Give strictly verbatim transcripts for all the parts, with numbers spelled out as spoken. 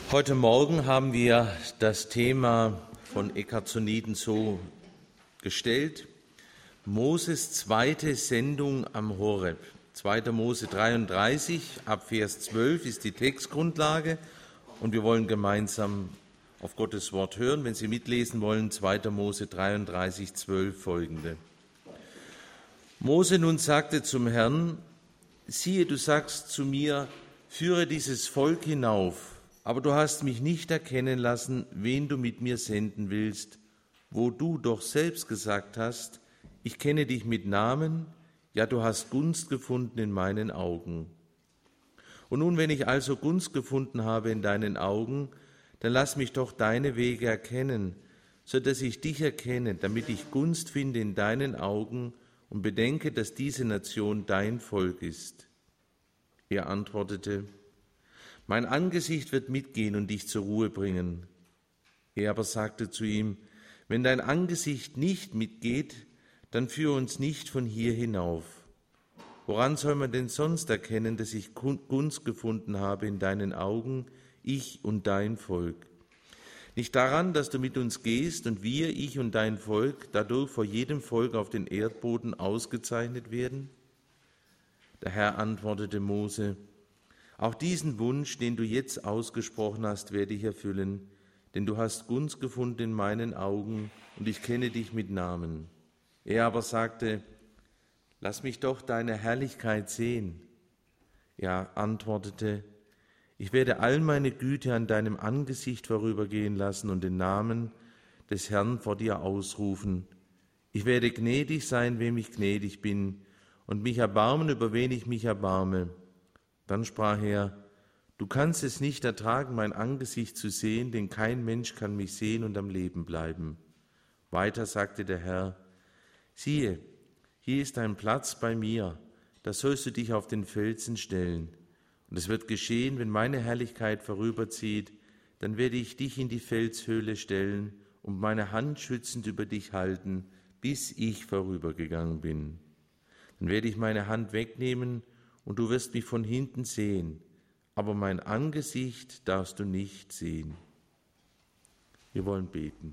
Heute Morgen haben wir das Thema von Eckhard Soneden so gestellt: Moses zweite Sendung am Horeb. zweiter Mose dreiunddreißig, ab Vers zwölf ist die Textgrundlage und wir wollen gemeinsam auf Gottes Wort hören. Wenn Sie mitlesen wollen, zweiter Mose dreiunddreißig, zwölf folgende. Mose nun sagte zum Herrn: Siehe, du sagst zu mir, führe dieses Volk hinauf, aber du hast mich nicht erkennen lassen, wen du mit mir senden willst, wo du doch selbst gesagt hast, ich kenne dich mit Namen, ja, du hast Gunst gefunden in meinen Augen. Und nun, wenn ich also Gunst gefunden habe in deinen Augen, dann lass mich doch deine Wege erkennen, so dass ich dich erkenne, damit ich Gunst finde in deinen Augen und bedenke, dass diese Nation dein Volk ist. Er antwortete: Mein Angesicht wird mitgehen und dich zur Ruhe bringen. Er aber sagte zu ihm: Wenn dein Angesicht nicht mitgeht, dann führe uns nicht von hier hinauf. Woran soll man denn sonst erkennen, dass ich Gunst gefunden habe in deinen Augen, ich und dein Volk? Nicht daran, dass du mit uns gehst und wir, ich und dein Volk, dadurch vor jedem Volk auf den Erdboden ausgezeichnet werden? Der Herr antwortete Mose: Auch diesen Wunsch, den du jetzt ausgesprochen hast, werde ich erfüllen, denn du hast Gunst gefunden in meinen Augen und ich kenne dich mit Namen. Er aber sagte: Lass mich doch deine Herrlichkeit sehen. Er antwortete: Ich werde all meine Güte an deinem Angesicht vorübergehen lassen und den Namen des Herrn vor dir ausrufen. Ich werde gnädig sein, wem ich gnädig bin, und mich erbarmen, über wen ich mich erbarme. Dann sprach er: Du kannst es nicht ertragen, mein Angesicht zu sehen, denn kein Mensch kann mich sehen und am Leben bleiben. Weiter sagte der Herr: Siehe, hier ist ein Platz bei mir, da sollst du dich auf den Felsen stellen. Und es wird geschehen, wenn meine Herrlichkeit vorüberzieht, dann werde ich dich in die Felshöhle stellen und meine Hand schützend über dich halten, bis ich vorübergegangen bin. Dann werde ich meine Hand wegnehmen und du wirst mich von hinten sehen, aber mein Angesicht darfst du nicht sehen. Wir wollen beten.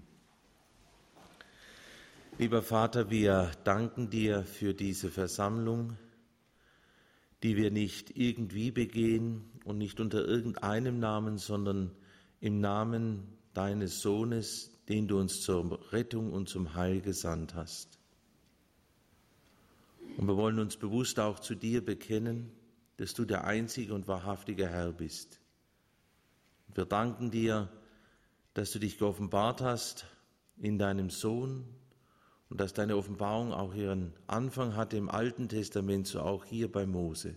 Lieber Vater, wir danken dir für diese Versammlung, die wir nicht irgendwie begehen und nicht unter irgendeinem Namen, sondern im Namen deines Sohnes, den du uns zur Rettung und zum Heil gesandt hast. Und wir wollen uns bewusst auch zu dir bekennen, dass du der einzige und wahrhaftige Herr bist. Wir danken dir, dass du dich geoffenbart hast in deinem Sohn und dass deine Offenbarung auch ihren Anfang hatte im Alten Testament, so auch hier bei Mose.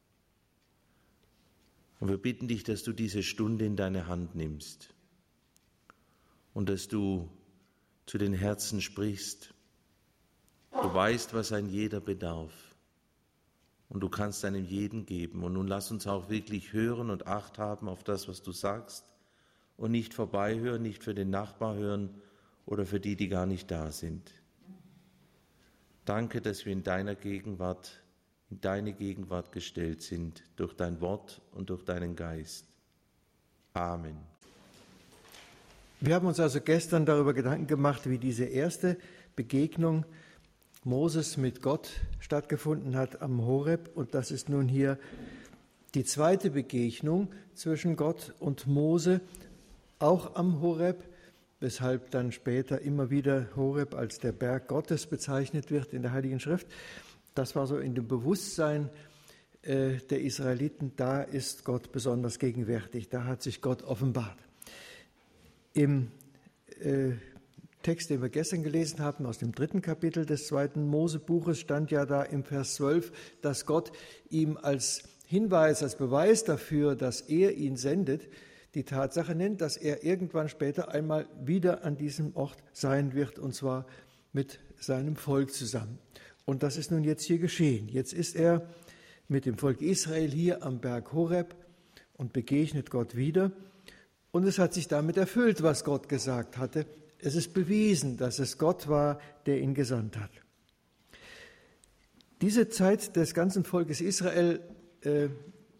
Und wir bitten dich, dass du diese Stunde in deine Hand nimmst und dass du zu den Herzen sprichst. Du weißt, was ein jeder bedarf und du kannst einem jeden geben. Und nun lass uns auch wirklich hören und Acht haben auf das, was du sagst und nicht vorbeihören, nicht für den Nachbar hören oder für die, die gar nicht da sind. Danke, dass wir in deiner Gegenwart, in deine Gegenwart gestellt sind, durch dein Wort und durch deinen Geist. Amen. Wir haben uns also gestern darüber Gedanken gemacht, wie diese erste Begegnung Moses mit Gott stattgefunden hat am Horeb. Und das ist nun hier die zweite Begegnung zwischen Gott und Mose, auch am Horeb, weshalb dann später immer wieder Horeb als der Berg Gottes bezeichnet wird in der Heiligen Schrift. Das war so in dem Bewusstsein äh, der Israeliten, da ist Gott besonders gegenwärtig, da hat sich Gott offenbart. Im äh, Text, den wir gestern gelesen haben, aus dem dritten Kapitel des zweiten Mosebuches, stand ja da im Vers zwölf, dass Gott ihm als Hinweis, als Beweis dafür, dass er ihn sendet, die Tatsache nennt, dass er irgendwann später einmal wieder an diesem Ort sein wird, und zwar mit seinem Volk zusammen. Und das ist nun jetzt hier geschehen. Jetzt ist er mit dem Volk Israel hier am Berg Horeb und begegnet Gott wieder. Und es hat sich damit erfüllt, was Gott gesagt hatte. Es ist bewiesen, dass es Gott war, der ihn gesandt hat. Diese Zeit des ganzen Volkes Israel äh,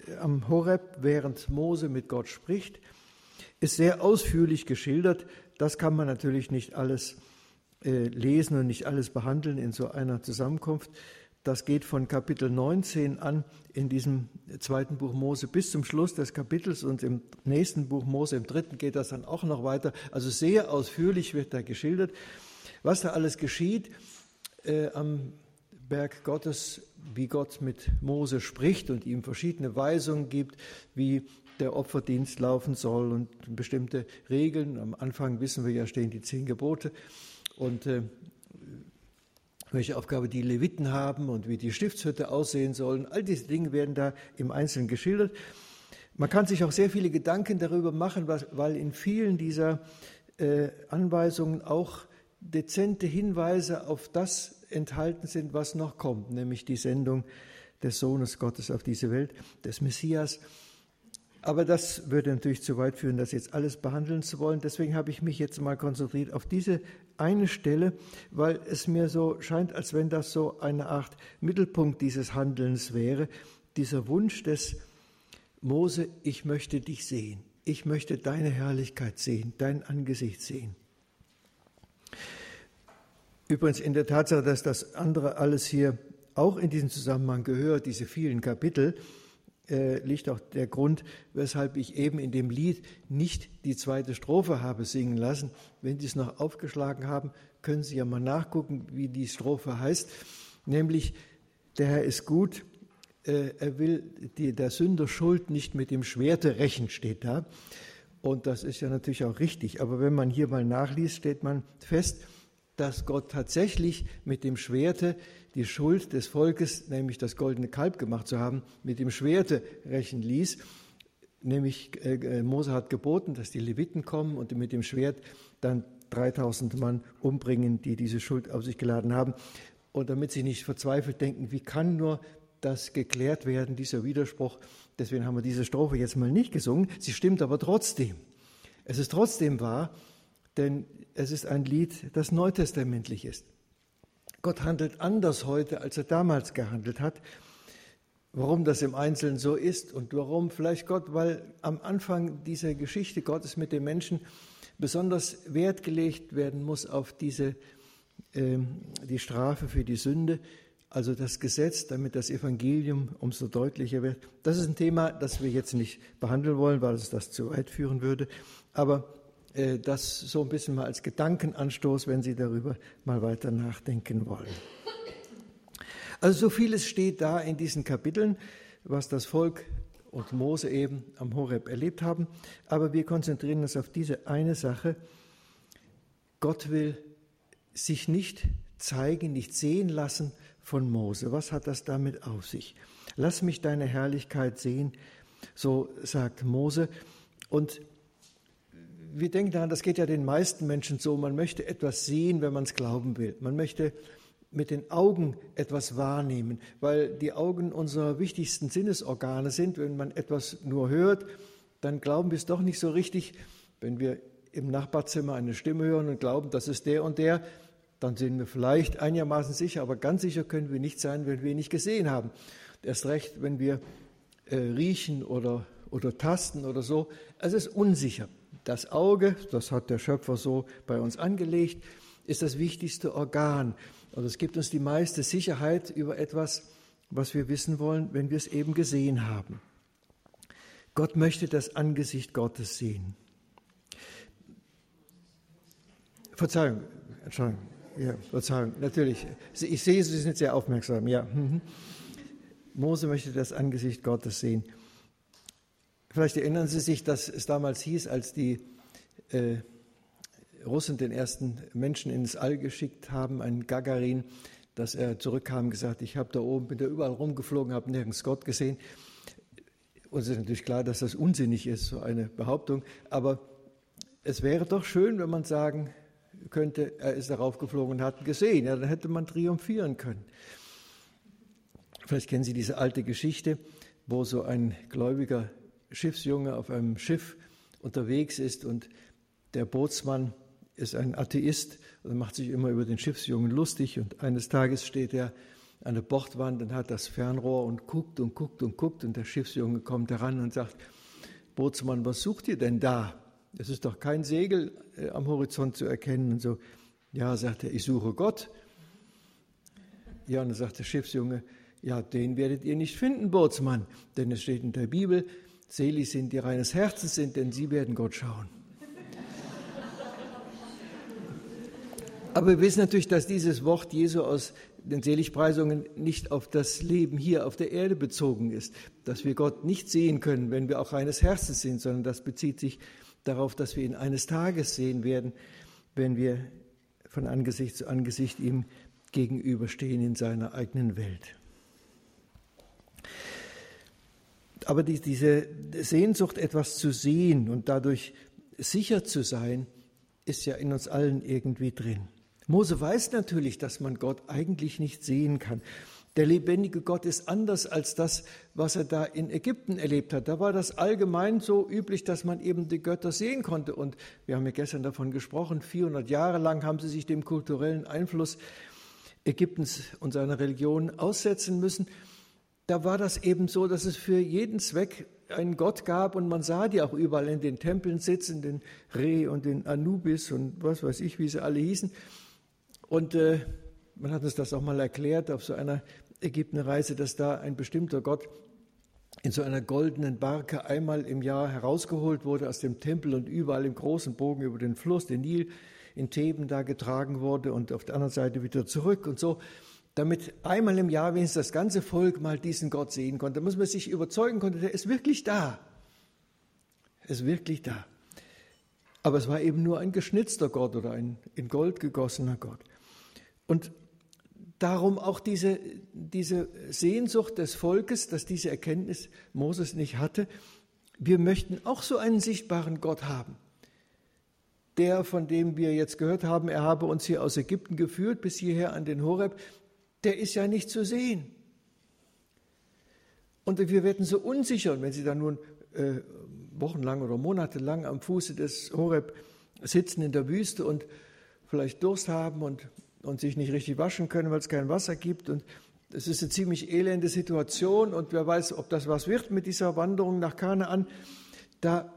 am Horeb, während Mose mit Gott spricht, ist sehr ausführlich geschildert. Das kann man natürlich nicht alles äh, lesen und nicht alles behandeln in so einer Zusammenkunft. Das geht von Kapitel neunzehn an in diesem zweiten Buch Mose bis zum Schluss des Kapitels, und im nächsten Buch Mose, im dritten, geht das dann auch noch weiter. Also sehr ausführlich wird da geschildert, was da alles geschieht äh, am Berg Gottes, wie Gott mit Mose spricht und ihm verschiedene Weisungen gibt, wie der Opferdienst laufen soll und bestimmte Regeln. Am Anfang, wissen wir ja, stehen die zehn Gebote und äh, welche Aufgabe die Leviten haben und wie die Stiftshütte aussehen sollen. All diese Dinge werden da im Einzelnen geschildert. Man kann sich auch sehr viele Gedanken darüber machen, was, weil in vielen dieser äh, Anweisungen auch dezente Hinweise auf das enthalten sind, was noch kommt, nämlich die Sendung des Sohnes Gottes auf diese Welt, des Messias. Aber das würde natürlich zu weit führen, das jetzt alles behandeln zu wollen. Deswegen habe ich mich jetzt mal konzentriert auf diese eine Stelle, weil es mir so scheint, als wenn das so eine Art Mittelpunkt dieses Handelns wäre. Dieser Wunsch des Mose, ich möchte dich sehen. Ich möchte deine Herrlichkeit sehen, dein Angesicht sehen. Übrigens in der Tatsache, dass das andere alles hier auch in diesem Zusammenhang gehört, diese vielen Kapitel, äh, liegt auch der Grund, weshalb ich eben in dem Lied nicht die zweite Strophe habe singen lassen. Wenn Sie es noch aufgeschlagen haben, können Sie ja mal nachgucken, wie die Strophe heißt. Nämlich, der Herr ist gut, äh, er will die, der Sünder Schuld nicht mit dem Schwerte rächen, steht da. Und das ist ja natürlich auch richtig. Aber wenn man hier mal nachliest, steht man fest, dass Gott tatsächlich mit dem Schwerte die Schuld des Volkes, nämlich das goldene Kalb gemacht zu haben, mit dem Schwerte rächen ließ. Nämlich äh, Mose hat geboten, dass die Leviten kommen und mit dem Schwert dann dreitausend Mann umbringen, die diese Schuld auf sich geladen haben. Und damit sie nicht verzweifelt denken, wie kann nur das geklärt werden, dieser Widerspruch. Deswegen haben wir diese Strophe jetzt mal nicht gesungen. Sie stimmt aber trotzdem. Es ist trotzdem wahr, denn es ist ein Lied, das neutestamentlich ist. Gott handelt anders heute, als er damals gehandelt hat. Warum das im Einzelnen so ist und warum vielleicht Gott, weil am Anfang dieser Geschichte Gottes mit den Menschen besonders Wert gelegt werden muss auf diese, äh, die Strafe für die Sünde, also das Gesetz, damit das Evangelium umso deutlicher wird. Das ist ein Thema, das wir jetzt nicht behandeln wollen, weil es das zu weit führen würde, aber das so ein bisschen mal als Gedankenanstoß, wenn Sie darüber mal weiter nachdenken wollen. Also so vieles steht da in diesen Kapiteln, was das Volk und Mose eben am Horeb erlebt haben. Aber wir konzentrieren uns auf diese eine Sache. Gott will sich nicht zeigen, nicht sehen lassen von Mose. Was hat das damit auf sich? Lass mich deine Herrlichkeit sehen, so sagt Mose. Und wir denken daran, das geht ja den meisten Menschen so, man möchte etwas sehen, wenn man es glauben will. Man möchte mit den Augen etwas wahrnehmen, weil die Augen unserer wichtigsten Sinnesorgane sind. Wenn man etwas nur hört, dann glauben wir es doch nicht so richtig. Wenn wir im Nachbarzimmer eine Stimme hören und glauben, das ist der und der, dann sind wir vielleicht einigermaßen sicher, aber ganz sicher können wir nicht sein, wenn wir ihn nicht gesehen haben. Erst recht, wenn wir äh, riechen oder, oder tasten oder so. Es ist unsicher. Das Auge, das hat der Schöpfer so bei uns angelegt, ist das wichtigste Organ. Also es gibt uns die meiste Sicherheit über etwas, was wir wissen wollen, wenn wir es eben gesehen haben. Gott möchte das Angesicht Gottes sehen. Verzeihung, Entschuldigung, ja, Verzeihung, natürlich. Ich sehe, Sie sind sehr aufmerksam, ja. Mose möchte das Angesicht Gottes sehen. Vielleicht erinnern Sie sich, dass es damals hieß, als die äh, Russen den ersten Menschen ins All geschickt haben, einen Gagarin, dass er zurückkam und gesagt, ich habe da oben, bin da überall rumgeflogen, habe nirgends Gott gesehen. Uns ist natürlich klar, dass das unsinnig ist, so eine Behauptung. Aber es wäre doch schön, wenn man sagen könnte, er ist darauf geflogen und hat ihn gesehen. Ja, dann hätte man triumphieren können. Vielleicht kennen Sie diese alte Geschichte, wo so ein gläubiger Schiffsjunge auf einem Schiff unterwegs ist und der Bootsmann ist ein Atheist und macht sich immer über den Schiffsjungen lustig und eines Tages steht er an der Bordwand und hat das Fernrohr und guckt und guckt und guckt und der Schiffsjunge kommt heran und sagt, Bootsmann, was sucht ihr denn da? Es ist doch kein Segel äh, am Horizont zu erkennen. Und so, ja, sagt er, ich suche Gott. Ja, und dann sagt der Schiffsjunge, ja, den werdet ihr nicht finden, Bootsmann, denn es steht in der Bibel, selig sind die reines Herzens sind, denn sie werden Gott schauen. Aber wir wissen natürlich, dass dieses Wort Jesu aus den Seligpreisungen nicht auf das Leben hier auf der Erde bezogen ist, dass wir Gott nicht sehen können, wenn wir auch reines Herzens sind, sondern das bezieht sich darauf, dass wir ihn eines Tages sehen werden, wenn wir von Angesicht zu Angesicht ihm gegenüberstehen in seiner eigenen Welt. Aber die, diese Sehnsucht, etwas zu sehen und dadurch sicher zu sein, ist ja in uns allen irgendwie drin. Mose weiß natürlich, dass man Gott eigentlich nicht sehen kann. Der lebendige Gott ist anders als das, was er da in Ägypten erlebt hat. Da war das allgemein so üblich, dass man eben die Götter sehen konnte. Und wir haben ja gestern davon gesprochen, vierhundert Jahre lang haben sie sich dem kulturellen Einfluss Ägyptens und seiner Religion aussetzen müssen. Da war das eben so, dass es für jeden Zweck einen Gott gab und man sah die auch überall in den Tempeln sitzen, den Re und den Anubis und was weiß ich, wie sie alle hießen. Und äh, man hat uns das auch mal erklärt auf so einer Ägyptenreise, dass da ein bestimmter Gott in so einer goldenen Barke einmal im Jahr herausgeholt wurde aus dem Tempel und überall im großen Bogen über den Fluss, den Nil, in Theben da getragen wurde und auf der anderen Seite wieder zurück und so, damit einmal im Jahr wenigstens das ganze Volk mal diesen Gott sehen konnte. Da muss man sich überzeugen konnte, der ist wirklich da. Er ist wirklich da. Aber es war eben nur ein geschnitzter Gott oder ein in Gold gegossener Gott. Und darum auch diese, diese Sehnsucht des Volkes, dass diese Erkenntnis Moses nicht hatte. Wir möchten auch so einen sichtbaren Gott haben. Der, von dem wir jetzt gehört haben, er habe uns hier aus Ägypten geführt, bis hierher an den Horeb, der ist ja nicht zu sehen. Und wir werden so unsicher, und wenn Sie dann nun äh, wochenlang oder monatelang am Fuße des Horeb sitzen in der Wüste und vielleicht Durst haben und, und sich nicht richtig waschen können, weil es kein Wasser gibt, und es ist eine ziemlich elende Situation und wer weiß, ob das was wird mit dieser Wanderung nach Kanaan, da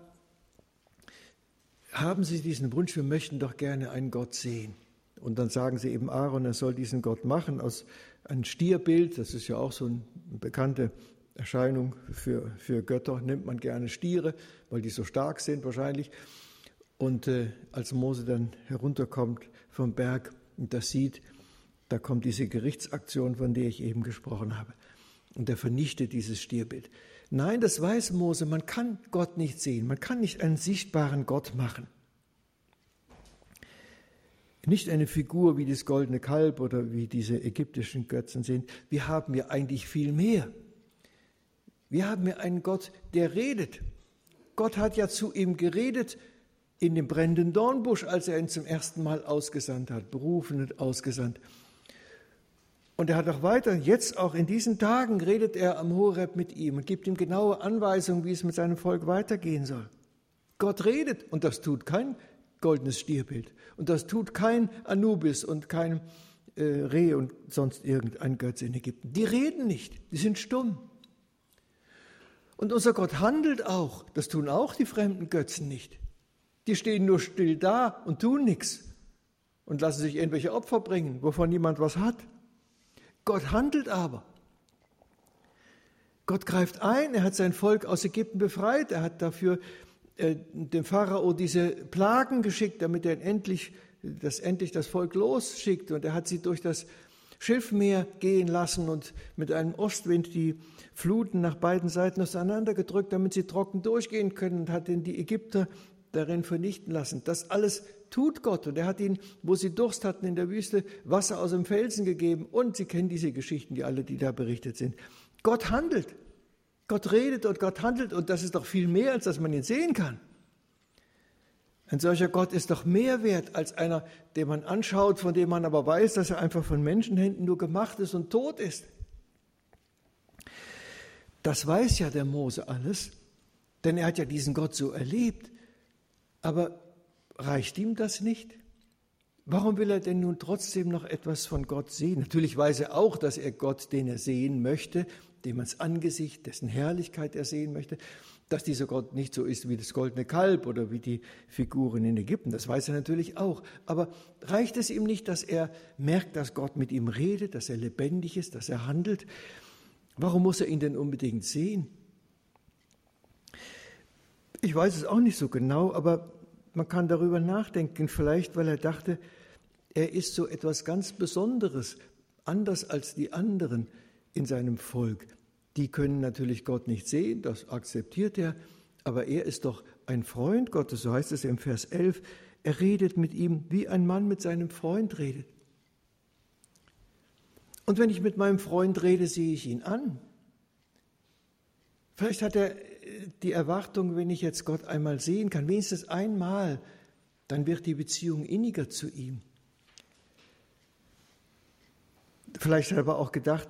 haben Sie diesen Wunsch, wir möchten doch gerne einen Gott sehen. Und dann sagen Sie eben Aaron, er soll diesen Gott machen aus einem Stierbild. Das ist ja auch so eine bekannte Erscheinung für, für Götter. Nimmt man gerne Stiere, weil die so stark sind wahrscheinlich. Und äh, als Mose dann herunterkommt vom Berg und das sieht, da kommt diese Gerichtsaktion, von der ich eben gesprochen habe. Und er vernichtet dieses Stierbild. Nein, das weiß Mose, man kann Gott nicht sehen. Man kann nicht einen sichtbaren Gott machen. Nicht eine Figur wie das goldene Kalb oder wie diese ägyptischen Götzen sind. Wir haben ja eigentlich viel mehr. Wir haben ja einen Gott, der redet. Gott hat ja zu ihm geredet in dem brennenden Dornbusch, als er ihn zum ersten Mal ausgesandt hat, berufen und ausgesandt. Und er hat auch weiter, jetzt auch in diesen Tagen redet er am Horeb mit ihm und gibt ihm genaue Anweisungen, wie es mit seinem Volk weitergehen soll. Gott redet und das tut kein goldenes Stierbild. Und das tut kein Anubis und kein äh, Reh und sonst irgendein Götze in Ägypten. Die reden nicht, die sind stumm. Und unser Gott handelt auch, das tun auch die fremden Götzen nicht. Die stehen nur still da und tun nichts und lassen sich irgendwelche Opfer bringen, wovon niemand was hat. Gott handelt aber. Gott greift ein, er hat sein Volk aus Ägypten befreit, er hat dafür äh, dem Pharao diese Plagen geschickt, damit er endlich das, endlich das Volk losschickt. Und er hat sie durch das Schilfmeer gehen lassen und mit einem Ostwind die Fluten nach beiden Seiten auseinandergedrückt, damit sie trocken durchgehen können, und hat den die Ägypter darin vernichten lassen. Das alles tut Gott, und er hat ihnen, wo sie Durst hatten in der Wüste, Wasser aus dem Felsen gegeben, und Sie kennen diese Geschichten, die alle, die da berichtet sind. Gott handelt, Gott redet und Gott handelt, und das ist doch viel mehr, als dass man ihn sehen kann. Ein solcher Gott ist doch mehr wert als einer, den man anschaut, von dem man aber weiß, dass er einfach von Menschenhänden nur gemacht ist und tot ist. Das weiß ja der Mose alles, denn er hat ja diesen Gott so erlebt. Aber reicht ihm das nicht? Warum will er denn nun trotzdem noch etwas von Gott sehen? Natürlich weiß er auch, dass er Gott, den er sehen möchte, dem ans Angesicht, dessen Herrlichkeit er sehen möchte, dass dieser Gott nicht so ist wie das goldene Kalb oder wie die Figuren in Ägypten. Das weiß er natürlich auch. Aber reicht es ihm nicht, dass er merkt, dass Gott mit ihm redet, dass er lebendig ist, dass er handelt? Warum muss er ihn denn unbedingt sehen? Ich weiß es auch nicht so genau, aber man kann darüber nachdenken, vielleicht weil er dachte, er ist so etwas ganz Besonderes, anders als die anderen in seinem Volk. Die können natürlich Gott nicht sehen, das akzeptiert er, aber er ist doch ein Freund Gottes, so heißt es im Vers elf. Er redet mit ihm, wie ein Mann mit seinem Freund redet. Und wenn ich mit meinem Freund rede, sehe ich ihn an. Vielleicht hat er die Erwartung, wenn ich jetzt Gott einmal sehen kann, wenigstens einmal, dann wird die Beziehung inniger zu ihm. Vielleicht hat er aber auch gedacht,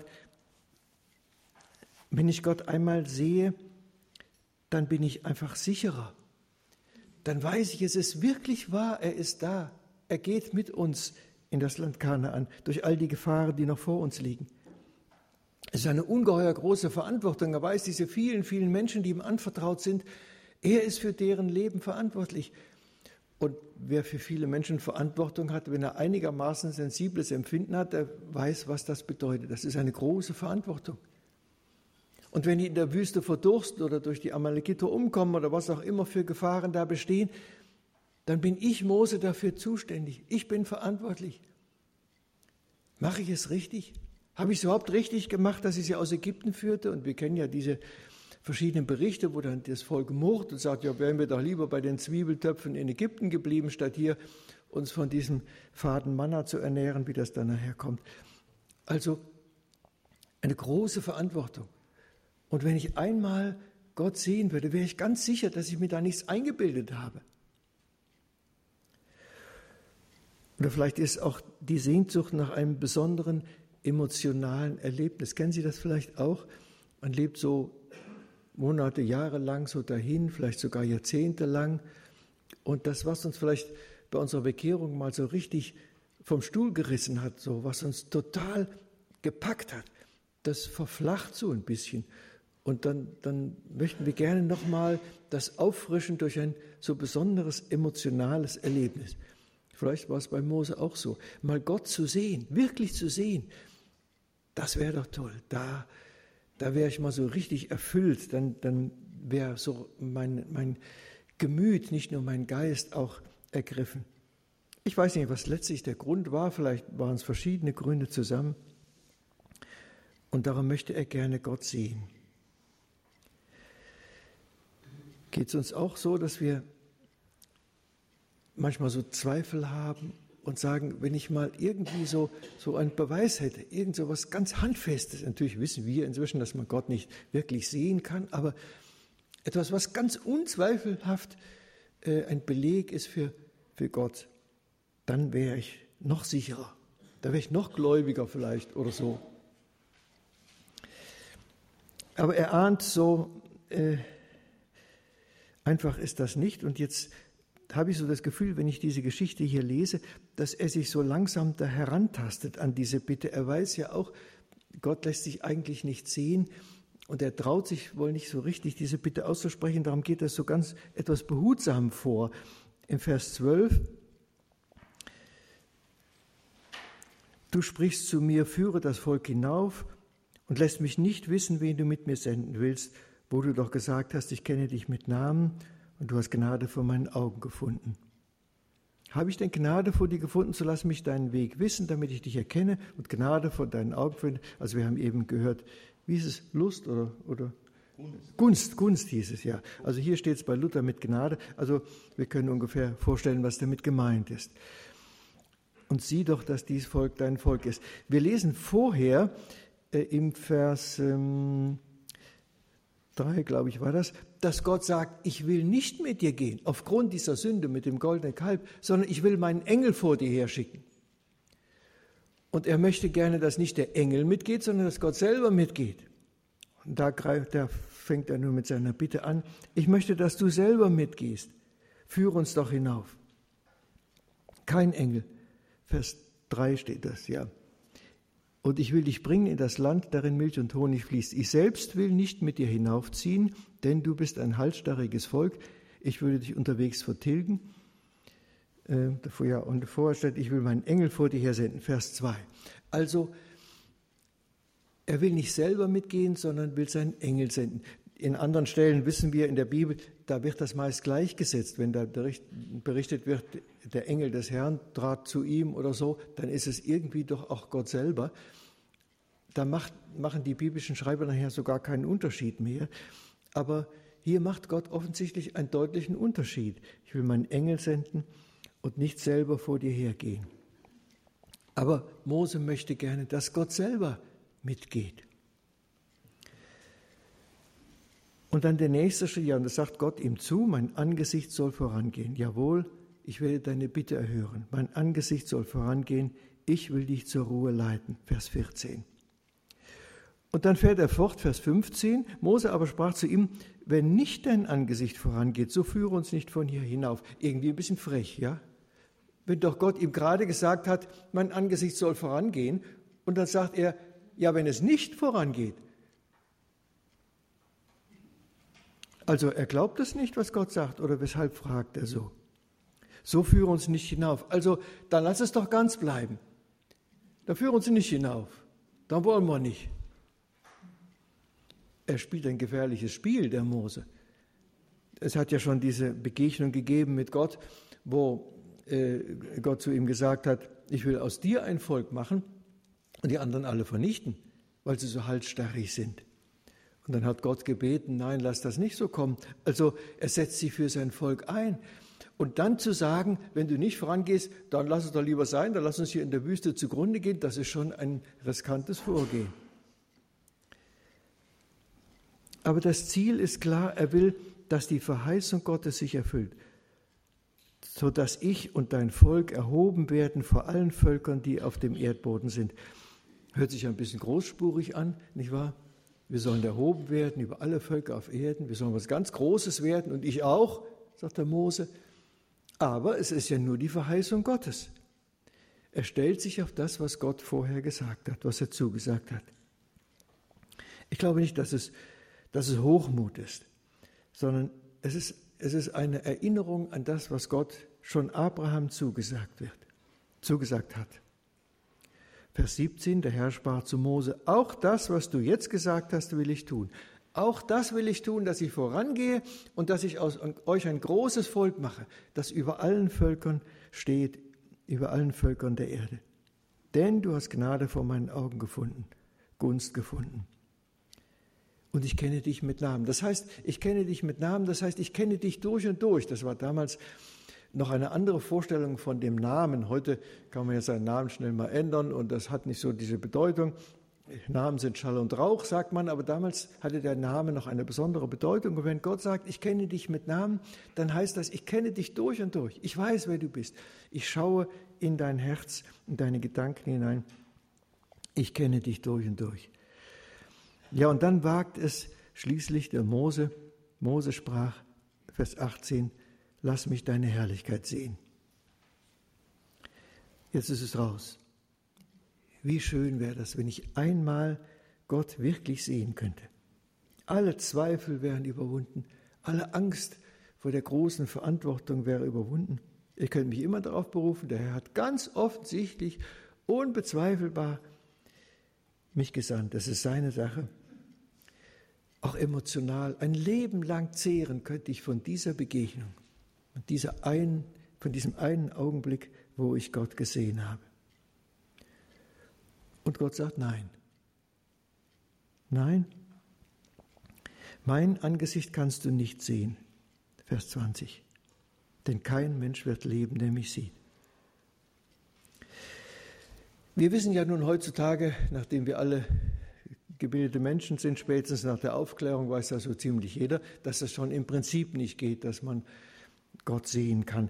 wenn ich Gott einmal sehe, dann bin ich einfach sicherer. Dann weiß ich, es ist wirklich wahr, er ist da. Er geht mit uns in das Land Kanaan, durch all die Gefahren, die noch vor uns liegen. Es ist eine ungeheuer große Verantwortung. Er weiß, diese vielen, vielen Menschen, die ihm anvertraut sind, er ist für deren Leben verantwortlich. Und wer für viele Menschen Verantwortung hat, wenn er einigermaßen sensibles Empfinden hat, der weiß, was das bedeutet. Das ist eine große Verantwortung. Und wenn die in der Wüste verdursten oder durch die Amalekiter umkommen oder was auch immer für Gefahren da bestehen, dann bin ich, Mose, dafür zuständig. Ich bin verantwortlich. Mache ich es richtig? Habe ich es überhaupt richtig gemacht, dass ich sie aus Ägypten führte? Und wir kennen ja diese verschiedenen Berichte, wo dann das Volk murrt und sagt, ja, wären wir doch lieber bei den Zwiebeltöpfen in Ägypten geblieben, statt hier uns von diesem faden Manna zu ernähren, wie das dann nachher kommt. Also eine große Verantwortung. Und wenn ich einmal Gott sehen würde, wäre ich ganz sicher, dass ich mir da nichts eingebildet habe. Oder vielleicht ist auch die Sehnsucht nach einem besonderen emotionalen Erlebnis. Kennen Sie das vielleicht auch? Man lebt so Monate, Jahre lang so dahin, vielleicht sogar Jahrzehnte lang. Und das, was uns vielleicht bei unserer Bekehrung mal so richtig vom Stuhl gerissen hat, so was uns total gepackt hat, das verflacht so ein bisschen. Und dann, dann möchten wir gerne nochmal das auffrischen durch ein so besonderes emotionales Erlebnis. Vielleicht war es bei Mose auch so. Mal Gott zu sehen, wirklich zu sehen, das wäre doch toll. Da, da wäre ich mal so richtig erfüllt. Dann, dann wäre so mein, mein Gemüt, nicht nur mein Geist, auch ergriffen. Ich weiß nicht, was letztlich der Grund war. Vielleicht waren es verschiedene Gründe zusammen. Und darum möchte er gerne Gott sehen. Geht es uns auch so, dass wir manchmal so Zweifel haben und sagen, wenn ich mal irgendwie so, so einen Beweis hätte, irgend so was ganz Handfestes, natürlich wissen wir inzwischen, dass man Gott nicht wirklich sehen kann, aber etwas, was ganz unzweifelhaft äh, ein Beleg ist für, für Gott, dann wäre ich noch sicherer, da wäre ich noch gläubiger vielleicht oder so. Aber er ahnt so, äh, einfach ist das nicht. Und jetzt habe ich so das Gefühl, wenn ich diese Geschichte hier lese, dass er sich so langsam da herantastet an diese Bitte. Er weiß ja auch, Gott lässt sich eigentlich nicht sehen und er traut sich wohl nicht so richtig, diese Bitte auszusprechen. Darum geht er so ganz etwas behutsam vor. Im Vers zwölf, du sprichst zu mir, führe das Volk hinauf und lässt mich nicht wissen, wen du mit mir senden willst, wo du doch gesagt hast, ich kenne dich mit Namen und du hast Gnade vor meinen Augen gefunden. Habe ich denn Gnade vor dir gefunden, so lass mich deinen Weg wissen, damit ich dich erkenne und Gnade vor deinen Augen finde. Also wir haben eben gehört, wie ist es, Lust oder, oder? Gunst. Gunst, Gunst hieß es, ja. Also hier steht es bei Luther mit Gnade. Also wir können ungefähr vorstellen, was damit gemeint ist. Und sieh doch, dass dies Volk dein Volk ist. Wir lesen vorher äh, im Vers ähm, drei, glaube ich, war das, dass Gott sagt, ich will nicht mit dir gehen, aufgrund dieser Sünde mit dem goldenen Kalb, sondern ich will meinen Engel vor dir herschicken. Und er möchte gerne, dass nicht der Engel mitgeht, sondern dass Gott selber mitgeht. Und da, greift, da fängt er nur mit seiner Bitte an, ich möchte, dass du selber mitgehst. Führe uns doch hinauf. Kein Engel. Vers drei steht das, ja. Und ich will dich bringen in das Land, darin Milch und Honig fließt. Ich selbst will nicht mit dir hinaufziehen, denn du bist ein halsstarriges Volk. Ich würde dich unterwegs vertilgen. Äh, ja, und vorher steht, ich will meinen Engel vor dir her senden. Vers zwei. Also, er will nicht selber mitgehen, sondern will seinen Engel senden. In anderen Stellen wissen wir in der Bibel, da wird das meist gleichgesetzt. Wenn da berichtet wird, der Engel des Herrn trat zu ihm oder so, dann ist es irgendwie doch auch Gott selber. Da macht, machen die biblischen Schreiber nachher sogar keinen Unterschied mehr. Aber hier macht Gott offensichtlich einen deutlichen Unterschied. Ich will meinen Engel senden und nicht selber vor dir hergehen. Aber Mose möchte gerne, dass Gott selber mitgeht. Und dann der nächste Schritt, ja, und das sagt Gott ihm zu, mein Angesicht soll vorangehen. Jawohl, ich werde deine Bitte erhören. Mein Angesicht soll vorangehen, ich will dich zur Ruhe leiten. Vers vierzehn. Und dann fährt er fort, Vers fünfzehn. Mose aber sprach zu ihm, wenn nicht dein Angesicht vorangeht, so führe uns nicht von hier hinauf. Irgendwie ein bisschen frech, ja? Wenn doch Gott ihm gerade gesagt hat, mein Angesicht soll vorangehen, und dann sagt er, ja, wenn es nicht vorangeht. Also er glaubt es nicht, was Gott sagt, oder weshalb fragt er so? So führe uns nicht hinauf. Also dann lass es doch ganz bleiben. Da führe uns nicht hinauf. Dann wollen wir nicht. Er spielt ein gefährliches Spiel, der Mose. Es hat ja schon diese Begegnung gegeben mit Gott, wo äh, Gott zu ihm gesagt hat, ich will aus dir ein Volk machen und die anderen alle vernichten, weil sie so halsstarrig sind. Und dann hat Gott gebeten, nein, lass das nicht so kommen. Also er setzt sich für sein Volk ein. Und dann zu sagen, wenn du nicht vorangehst, dann lass es doch lieber sein, dann lass uns hier in der Wüste zugrunde gehen, das ist schon ein riskantes Vorgehen. Aber das Ziel ist klar, er will, dass die Verheißung Gottes sich erfüllt, sodass ich und dein Volk erhoben werden vor allen Völkern, die auf dem Erdboden sind. Hört sich ein bisschen großspurig an, nicht wahr? Wir sollen erhoben werden über alle Völker auf Erden, wir sollen was ganz Großes werden und ich auch, sagt der Mose. Aber es ist ja nur die Verheißung Gottes. Er stellt sich auf das, was Gott vorher gesagt hat, was er zugesagt hat. Ich glaube nicht, dass es, dass es Hochmut ist, sondern es ist, es ist eine Erinnerung an das, was Gott schon Abraham zugesagt wird, zugesagt hat. Vers siebzehn, der Herr sprach zu Mose, auch das, was du jetzt gesagt hast, will ich tun. Auch das will ich tun, dass ich vorangehe und dass ich aus euch ein großes Volk mache, das über allen Völkern steht, über allen Völkern der Erde. Denn du hast Gnade vor meinen Augen gefunden, Gunst gefunden. Und ich kenne dich mit Namen. Das heißt, ich kenne dich mit Namen, das heißt, ich kenne dich durch und durch. Das war damals noch eine andere Vorstellung von dem Namen. Heute kann man ja seinen Namen schnell mal ändern und das hat nicht so diese Bedeutung. Namen sind Schall und Rauch, sagt man, aber damals hatte der Name noch eine besondere Bedeutung. Und wenn Gott sagt, ich kenne dich mit Namen, dann heißt das, ich kenne dich durch und durch. Ich weiß, wer du bist. Ich schaue in dein Herz, in deine Gedanken hinein. Ich kenne dich durch und durch. Ja, und dann wagt es schließlich der Mose. Mose sprach, Vers achtzehn, lass mich deine Herrlichkeit sehen. Jetzt ist es raus. Wie schön wäre das, wenn ich einmal Gott wirklich sehen könnte. Alle Zweifel wären überwunden, alle Angst vor der großen Verantwortung wäre überwunden. Ich könnte mich immer darauf berufen, der Herr hat ganz offensichtlich, unbezweifelbar mich gesandt. Das ist seine Sache. Auch emotional, ein Leben lang zehren könnte ich von dieser Begegnung, von, dieser einen, von diesem einen Augenblick, wo ich Gott gesehen habe. Und Gott sagt, nein. Nein, mein Angesicht kannst du nicht sehen. Vers zwanzig. Denn kein Mensch wird leben, der mich sieht. Wir wissen ja nun heutzutage, nachdem wir alle gebildete Menschen sind, spätestens nach der Aufklärung weiß das so ziemlich jeder, dass es schon im Prinzip nicht geht, dass man Gott sehen kann.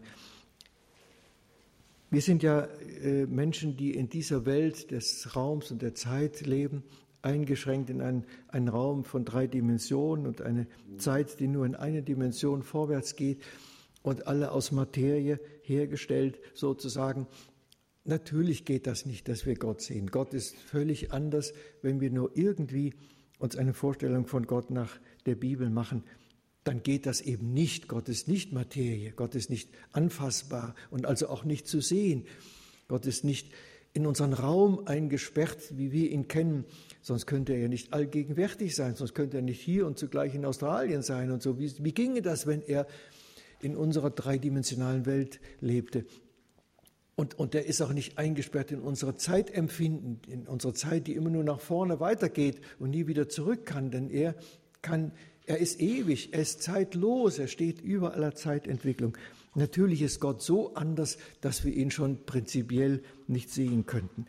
Wir sind ja äh, Menschen, die in dieser Welt des Raums und der Zeit leben, eingeschränkt in einen, einen Raum von drei Dimensionen und eine Zeit, die nur in eine Dimension vorwärts geht und alle aus Materie hergestellt sozusagen. Natürlich geht das nicht, dass wir Gott sehen. Gott ist völlig anders, wenn wir nur irgendwie uns eine Vorstellung von Gott nach der Bibel machen. Dann geht das eben nicht. Gott ist nicht Materie, Gott ist nicht anfassbar und also auch nicht zu sehen. Gott ist nicht in unseren Raum eingesperrt, wie wir ihn kennen, sonst könnte er ja nicht allgegenwärtig sein, sonst könnte er nicht hier und zugleich in Australien sein und so. Wie, wie ginge das, wenn er in unserer dreidimensionalen Welt lebte? Und, und er ist auch nicht eingesperrt in unser Zeitempfinden, in unsere Zeit, die immer nur nach vorne weitergeht und nie wieder zurück kann, denn er kann Er ist ewig, er ist zeitlos, er steht über aller Zeitentwicklung. Natürlich ist Gott so anders, dass wir ihn schon prinzipiell nicht sehen könnten.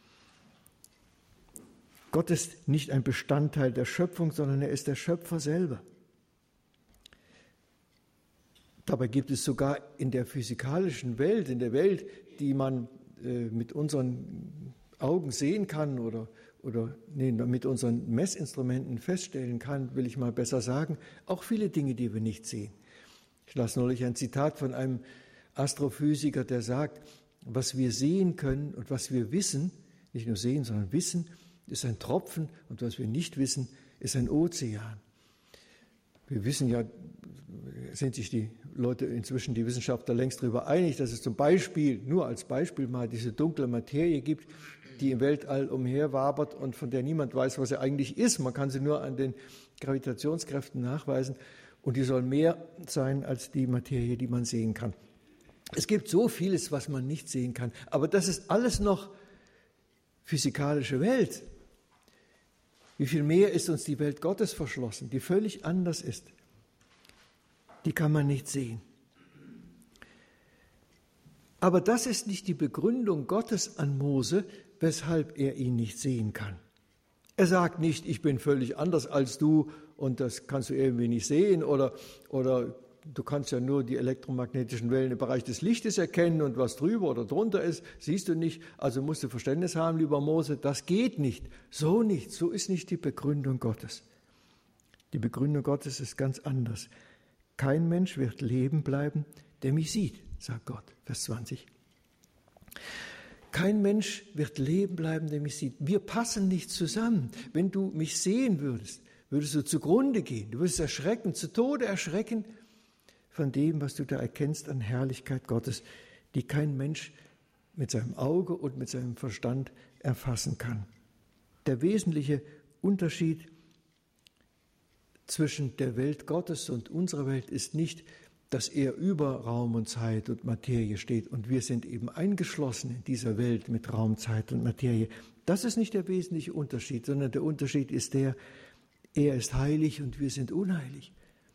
Gott ist nicht ein Bestandteil der Schöpfung, sondern er ist der Schöpfer selber. Dabei gibt es sogar in der physikalischen Welt, in der Welt, die man äh, mit unseren Augen sehen kann oder oder nee, mit unseren Messinstrumenten feststellen kann, will ich mal besser sagen, auch viele Dinge, die wir nicht sehen. Ich las neulich ein Zitat von einem Astrophysiker, der sagt, was wir sehen können und was wir wissen, nicht nur sehen, sondern wissen, ist ein Tropfen und was wir nicht wissen, ist ein Ozean. Wir wissen ja, sind sich die Leute inzwischen, die Wissenschaftler längst darüber einig, dass es zum Beispiel, nur als Beispiel mal, diese dunkle Materie gibt, die im Weltall umherwabert und von der niemand weiß, was sie eigentlich ist. Man kann sie nur an den Gravitationskräften nachweisen und die soll mehr sein als die Materie, die man sehen kann. Es gibt so vieles, was man nicht sehen kann, aber das ist alles noch physikalische Welt. Wie viel mehr ist uns die Welt Gottes verschlossen, die völlig anders ist. Die kann man nicht sehen. Aber das ist nicht die Begründung Gottes an Mose, weshalb er ihn nicht sehen kann. Er sagt nicht, ich bin völlig anders als du und das kannst du irgendwie nicht sehen oder, oder du kannst ja nur die elektromagnetischen Wellen im Bereich des Lichtes erkennen und was drüber oder drunter ist, siehst du nicht, also musst du Verständnis haben, lieber Mose, das geht nicht, so nicht, so ist nicht die Begründung Gottes. Die Begründung Gottes ist ganz anders. Kein Mensch wird leben bleiben, der mich sieht, sagt Gott, Vers zwanzig. Kein Mensch wird leben bleiben, der mich sieht. Wir passen nicht zusammen. Wenn du mich sehen würdest, würdest du zugrunde gehen. Du würdest erschrecken, zu Tode erschrecken von dem, was du da erkennst an Herrlichkeit Gottes, die kein Mensch mit seinem Auge und mit seinem Verstand erfassen kann. Der wesentliche Unterschied zwischen der Welt Gottes und unserer Welt ist nicht, dass er über Raum und Zeit und Materie steht und wir sind eben eingeschlossen in dieser Welt mit Raum, Zeit und Materie. Das ist nicht der wesentliche Unterschied, sondern der Unterschied ist der, er ist heilig und wir sind unheilig.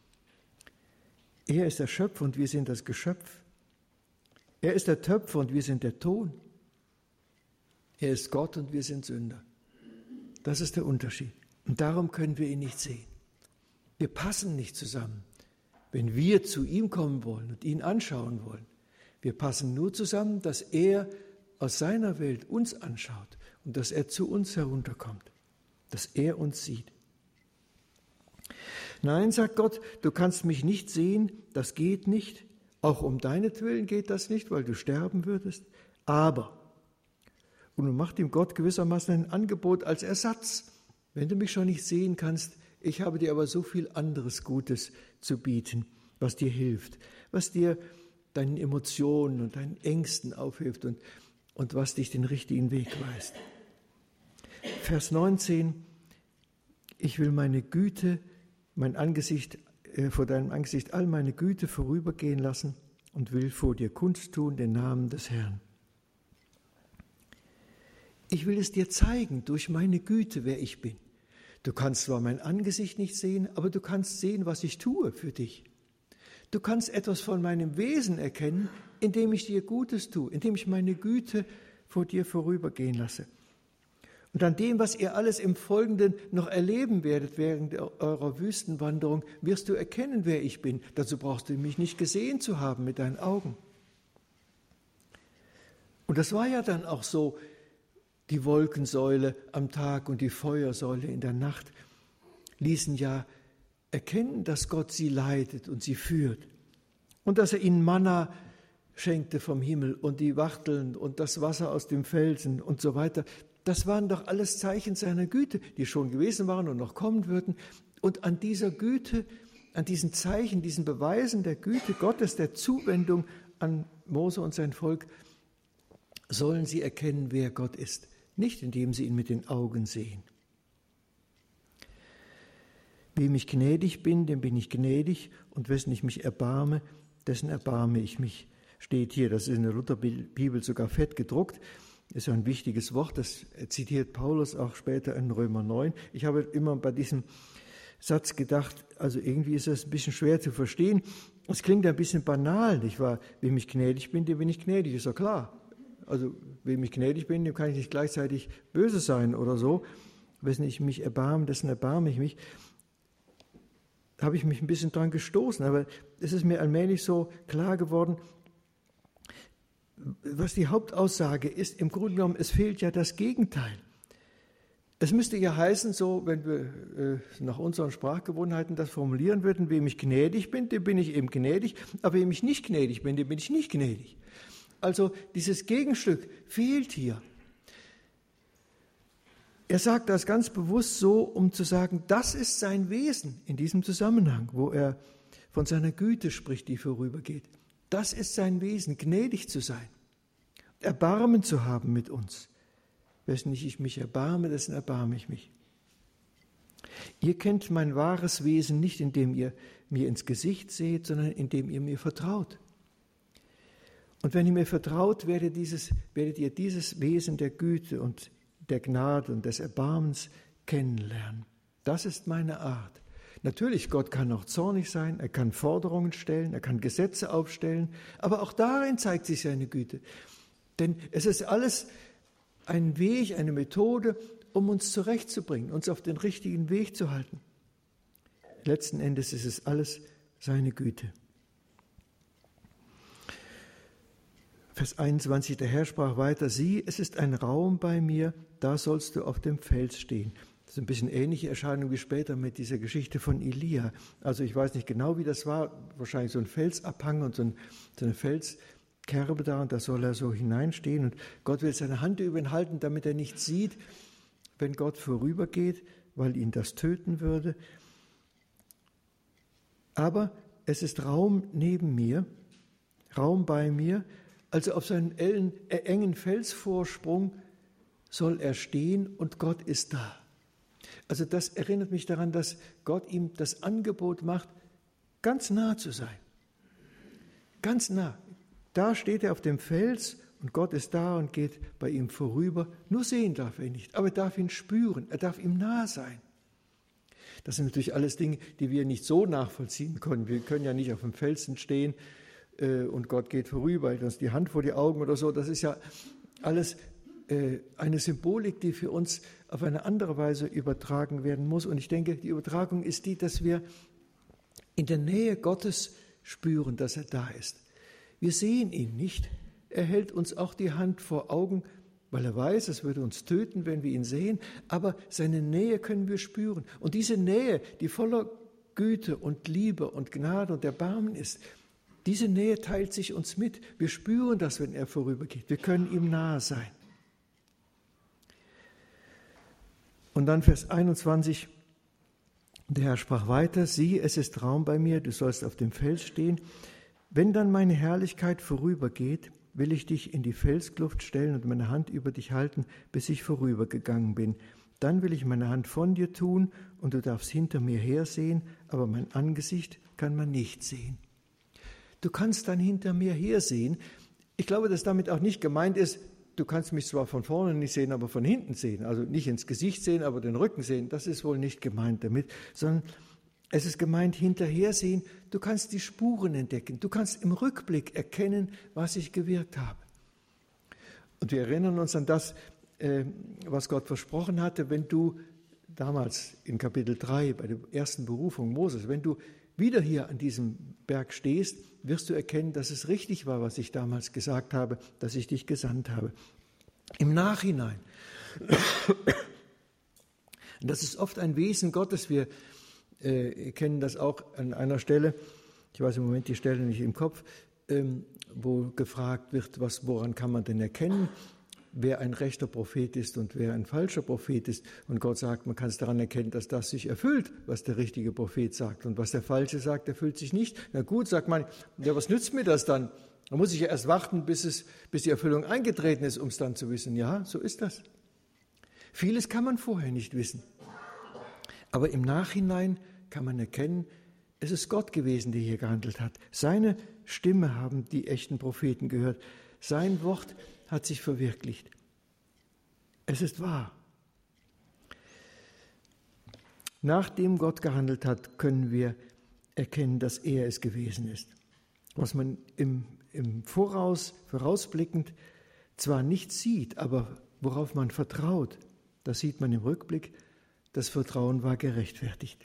Er ist der Schöpfer und wir sind das Geschöpf. Er ist der Töpfer und wir sind der Ton. Er ist Gott und wir sind Sünder. Das ist der Unterschied. Und darum können wir ihn nicht sehen. Wir passen nicht zusammen. Wenn wir zu ihm kommen wollen und ihn anschauen wollen, wir passen nur zusammen, dass er aus seiner Welt uns anschaut und dass er zu uns herunterkommt, dass er uns sieht. Nein, sagt Gott, du kannst mich nicht sehen, das geht nicht, auch um deinetwillen geht das nicht, weil du sterben würdest, aber, und nun macht ihm Gott gewissermaßen ein Angebot als Ersatz, wenn du mich schon nicht sehen kannst, ich habe dir aber so viel anderes Gutes zu bieten, was dir hilft, was dir deinen Emotionen und deinen Ängsten aufhilft und, und was dich den richtigen Weg weist. Vers neunzehn, ich will meine Güte, mein Angesicht, äh, vor deinem Angesicht all meine Güte vorübergehen lassen und will vor dir kundtun den Namen des Herrn. Ich will es dir zeigen durch meine Güte, wer ich bin. Du kannst zwar mein Angesicht nicht sehen, aber du kannst sehen, was ich tue für dich. Du kannst etwas von meinem Wesen erkennen, indem ich dir Gutes tue, indem ich meine Güte vor dir vorübergehen lasse. Und an dem, was ihr alles im Folgenden noch erleben werdet während eurer Wüstenwanderung, wirst du erkennen, wer ich bin. Dazu brauchst du mich nicht gesehen zu haben mit deinen Augen. Und das war ja dann auch so, die Wolkensäule am Tag und die Feuersäule in der Nacht ließen ja erkennen, dass Gott sie leitet und sie führt und dass er ihnen Manna schenkte vom Himmel und die Wachteln und das Wasser aus dem Felsen und so weiter. Das waren doch alles Zeichen seiner Güte, die schon gewesen waren und noch kommen würden. Und an dieser Güte, an diesen Zeichen, diesen Beweisen der Güte Gottes, der Zuwendung an Mose und sein Volk, sollen sie erkennen, wer Gott ist, nicht indem sie ihn mit den Augen sehen. Wem ich gnädig bin, dem bin ich gnädig, und wessen ich mich erbarme, dessen erbarme ich mich. Steht hier, das ist in der Lutherbibel sogar fett gedruckt, ist ja ein wichtiges Wort, das zitiert Paulus auch später in Römer neun. Ich habe immer bei diesem Satz gedacht, also irgendwie ist das ein bisschen schwer zu verstehen. Es klingt ein bisschen banal, nicht wahr? Wem ich gnädig bin, dem bin ich gnädig, ist ja klar. Also wem ich gnädig bin, dem kann ich nicht gleichzeitig böse sein oder so. Wessen ich mich erbarme, dessen erbarme ich mich. Da habe ich mich ein bisschen dran gestoßen, aber es ist mir allmählich so klar geworden, was die Hauptaussage ist. Im Grunde genommen, es fehlt ja das Gegenteil. Es müsste ja heißen, so, wenn wir äh, nach unseren Sprachgewohnheiten das formulieren würden, wem ich gnädig bin, dem bin ich eben gnädig, aber wem ich nicht gnädig bin, dem bin ich nicht gnädig. Also dieses Gegenstück fehlt hier. Er sagt das ganz bewusst so, um zu sagen, das ist sein Wesen in diesem Zusammenhang, wo er von seiner Güte spricht, die vorübergeht. Das ist sein Wesen, gnädig zu sein, Erbarmen zu haben mit uns. Wessen ich mich erbarme, dessen erbarme ich mich. Ihr kennt mein wahres Wesen nicht, indem ihr mir ins Gesicht seht, sondern indem ihr mir vertraut. Und wenn ihr mir vertraut, werdet, dieses, werdet ihr dieses Wesen der Güte und der Gnade und des Erbarmens kennenlernen. Das ist meine Art. Natürlich, Gott kann auch zornig sein, er kann Forderungen stellen, er kann Gesetze aufstellen, aber auch darin zeigt sich seine Güte. Denn es ist alles ein Weg, eine Methode, um uns zurechtzubringen, uns auf den richtigen Weg zu halten. Letzten Endes ist es alles seine Güte. Vers einundzwanzig, der Herr sprach weiter, sieh, es ist ein Raum bei mir, da sollst du auf dem Fels stehen. Das ist ein bisschen ähnliche Erscheinung wie später mit dieser Geschichte von Elia. Also ich weiß nicht genau, wie das war, wahrscheinlich so ein Felsabhang und so, ein, so eine Felskerbe da, und da soll er so hineinstehen und Gott will seine Hand über ihn halten, damit er nicht sieht, wenn Gott vorübergeht, weil ihn das töten würde. Aber es ist Raum neben mir, Raum bei mir. Also auf seinem engen Felsvorsprung soll er stehen und Gott ist da. Also das erinnert mich daran, dass Gott ihm das Angebot macht, ganz nah zu sein. Ganz nah. Da steht er auf dem Fels und Gott ist da und geht bei ihm vorüber. Nur sehen darf er ihn nicht, aber er darf ihn spüren, er darf ihm nah sein. Das sind natürlich alles Dinge, die wir nicht so nachvollziehen können. Wir können ja nicht auf dem Felsen stehen und Gott geht vorüber, hält uns die Hand vor die Augen oder so. Das ist ja alles äh, eine Symbolik, die für uns auf eine andere Weise übertragen werden muss. Und ich denke, die Übertragung ist die, dass wir in der Nähe Gottes spüren, dass er da ist. Wir sehen ihn nicht. Er hält uns auch die Hand vor Augen, weil er weiß, es würde uns töten, wenn wir ihn sehen. Aber seine Nähe können wir spüren. Und diese Nähe, die voller Güte und Liebe und Gnade und Erbarmen ist, diese Nähe teilt sich uns mit. Wir spüren das, wenn er vorübergeht. Wir können ihm nahe sein. Und dann Vers einundzwanzig. Der Herr sprach weiter, sieh, es ist Raum bei mir, du sollst auf dem Fels stehen. Wenn dann meine Herrlichkeit vorübergeht, will ich dich in die Felskluft stellen und meine Hand über dich halten, bis ich vorübergegangen bin. Dann will ich meine Hand von dir tun und du darfst hinter mir hersehen, aber mein Angesicht kann man nicht sehen. Du kannst dann hinter mir hersehen. Ich glaube, dass damit auch nicht gemeint ist, du kannst mich zwar von vorne nicht sehen, aber von hinten sehen. Also nicht ins Gesicht sehen, aber den Rücken sehen. Das ist wohl nicht gemeint damit, sondern es ist gemeint, hinterher sehen. Du kannst die Spuren entdecken. Du kannst im Rückblick erkennen, was ich gewirkt habe. Und wir erinnern uns an das, was Gott versprochen hatte, wenn du damals in Kapitel drei bei der ersten Berufung Moses, wenn du wieder hier an diesem Berg stehst, wirst du erkennen, dass es richtig war, was ich damals gesagt habe, dass ich dich gesandt habe. Im Nachhinein. Das ist oft ein Wesen Gottes. Wir äh, kennen das auch an einer Stelle, ich weiß im Moment die Stelle nicht im Kopf, ähm, wo gefragt wird, was, woran kann man denn erkennen, wer ein rechter Prophet ist und wer ein falscher Prophet ist. Und Gott sagt, man kann es daran erkennen, dass das sich erfüllt, was der richtige Prophet sagt. Und was der Falsche sagt, erfüllt sich nicht. Na gut, sagt man, ja, was nützt mir das dann? Da muss ich ja erst warten, bis, es, bis die Erfüllung eingetreten ist, um es dann zu wissen. Ja, so ist das. Vieles kann man vorher nicht wissen. Aber im Nachhinein kann man erkennen, es ist Gott gewesen, der hier gehandelt hat. Seine Stimme haben die echten Propheten gehört. Sein Wort hat sich verwirklicht. Es ist wahr. Nachdem Gott gehandelt hat, können wir erkennen, dass er es gewesen ist. Was man im, im Voraus, vorausblickend zwar nicht sieht, aber worauf man vertraut, das sieht man im Rückblick, das Vertrauen war gerechtfertigt.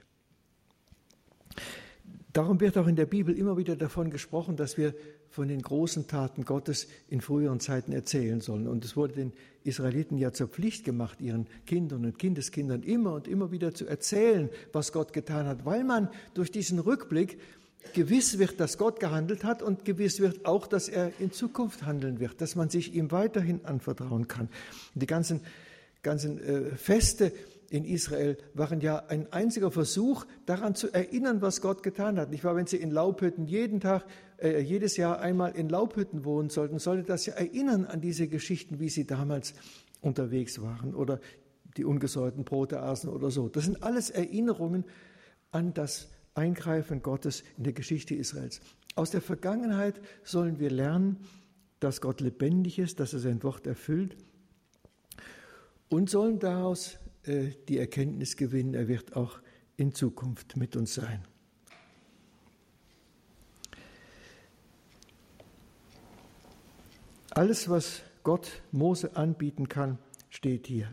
Darum wird auch in der Bibel immer wieder davon gesprochen, dass wir von den großen Taten Gottes in früheren Zeiten erzählen sollen. Und es wurde den Israeliten ja zur Pflicht gemacht, ihren Kindern und Kindeskindern immer und immer wieder zu erzählen, was Gott getan hat, weil man durch diesen Rückblick gewiss wird, dass Gott gehandelt hat und gewiss wird auch, dass er in Zukunft handeln wird, dass man sich ihm weiterhin anvertrauen kann. Die ganzen, ganzen äh, Feste in Israel waren ja ein einziger Versuch, daran zu erinnern, was Gott getan hat. Nicht wahr? Wenn sie in Laubhütten jeden Tag, äh, jedes Jahr einmal in Laubhütten wohnen sollten, sollte das ja erinnern an diese Geschichten, wie sie damals unterwegs waren oder die ungesäuerten Brote aßen oder so. Das sind alles Erinnerungen an das Eingreifen Gottes in der Geschichte Israels. Aus der Vergangenheit sollen wir lernen, dass Gott lebendig ist, dass er sein Wort erfüllt und sollen daraus die Erkenntnis gewinnen, er wird auch in Zukunft mit uns sein. Alles, was Gott Mose anbieten kann, steht hier.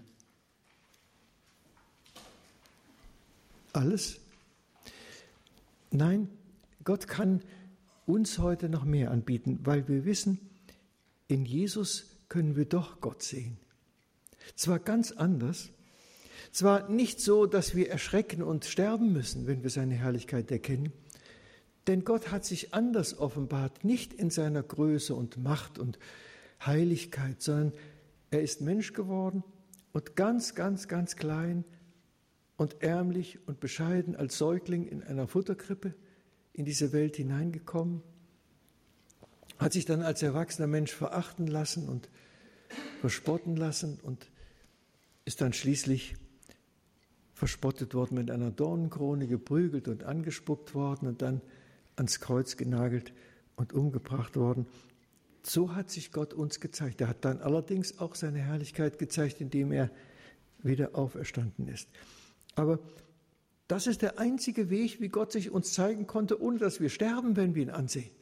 Alles? Nein, Gott kann uns heute noch mehr anbieten, weil wir wissen, in Jesus können wir doch Gott sehen. Zwar ganz anders, zwar nicht so, dass wir erschrecken und sterben müssen, wenn wir seine Herrlichkeit erkennen, denn Gott hat sich anders offenbart, nicht in seiner Größe und Macht und Heiligkeit, sondern er ist Mensch geworden und ganz, ganz, ganz klein und ärmlich und bescheiden als Säugling in einer Futterkrippe in diese Welt hineingekommen, hat sich dann als erwachsener Mensch verachten lassen und verspotten lassen und ist dann schließlich verspottet worden, mit einer Dornenkrone geprügelt und angespuckt worden und dann ans Kreuz genagelt und umgebracht worden. So hat sich Gott uns gezeigt. Er hat dann allerdings auch seine Herrlichkeit gezeigt, indem er wieder auferstanden ist. Aber das ist der einzige Weg, wie Gott sich uns zeigen konnte, ohne dass wir sterben, wenn wir ihn ansehen.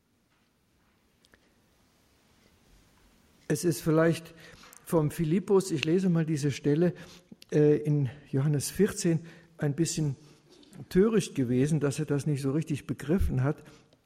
Es ist vielleicht vom Philippus, ich lese mal diese Stelle, in Johannes vierzehn ein bisschen töricht gewesen, dass er das nicht so richtig begriffen hat.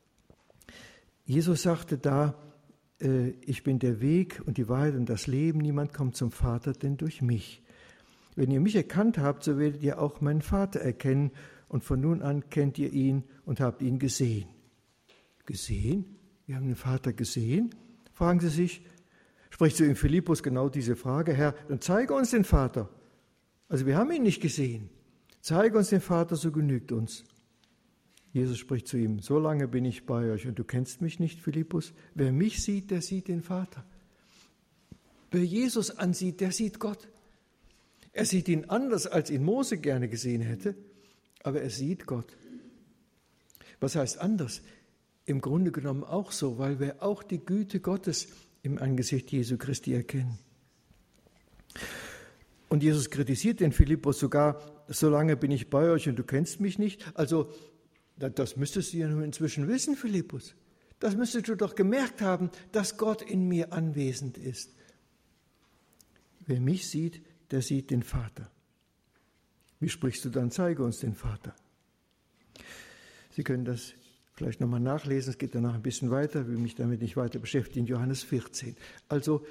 Jesus sagte da, ich bin der Weg und die Wahrheit und das Leben, niemand kommt zum Vater, denn durch mich. Wenn ihr mich erkannt habt, so werdet ihr auch meinen Vater erkennen und von nun an kennt ihr ihn und habt ihn gesehen. Gesehen? Wir haben den Vater gesehen? Fragen Sie sich. Spricht zu ihm Philippus genau diese Frage, Herr, dann zeige uns den Vater. Also wir haben ihn nicht gesehen. Zeige uns den Vater, so genügt uns. Jesus spricht zu ihm, so lange bin ich bei euch und du kennst mich nicht, Philippus. Wer mich sieht, der sieht den Vater. Wer Jesus ansieht, der sieht Gott. Er sieht ihn anders, als ihn Mose gerne gesehen hätte, aber er sieht Gott. Was heißt anders? Im Grunde genommen auch so, weil wir auch die Güte Gottes im Angesicht Jesu Christi erkennen. Und Jesus kritisiert den Philippus sogar, so lange bin ich bei euch und du kennst mich nicht. Also, das müsstest du ja nun inzwischen wissen, Philippus. Das müsstest du doch gemerkt haben, dass Gott in mir anwesend ist. Wer mich sieht, der sieht den Vater. Wie sprichst du dann? Zeige uns den Vater. Sie können das vielleicht nochmal nachlesen, es geht danach ein bisschen weiter, ich will mich damit nicht weiter beschäftigen, Johannes vierzehn. Also,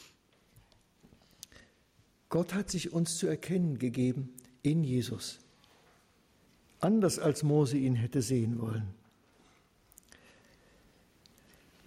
Gott hat sich uns zu erkennen gegeben in Jesus, anders als Mose ihn hätte sehen wollen.